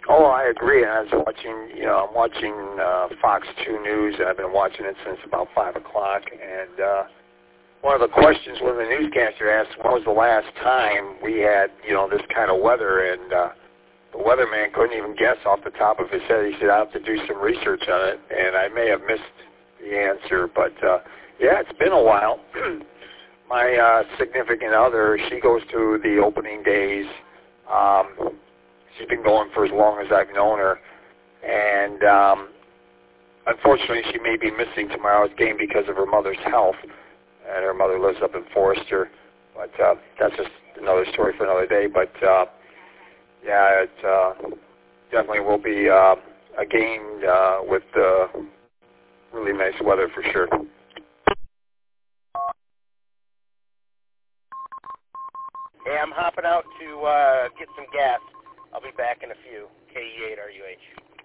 Oh, I agree. I was watching, I'm watching Fox 2 News, and I've been watching it since about 5 o'clock. And one of the questions when the newscaster asked, when was the last time we had, this kind of weather? And the weatherman couldn't even guess off the top of his head. He said, I'll have to do some research on it. And I may have missed the answer, but yeah, it's been a while. My significant other, she goes to the opening days. She's been going for as long as I've known her, and unfortunately she may be missing tomorrow's game because of her mother's health, and her mother lives up in Forester, but that's just another story for another day. But yeah, it definitely will be a game with really nice weather for sure. Hey, I'm hopping out to get some gas. I'll be back in a few. KE8RUH.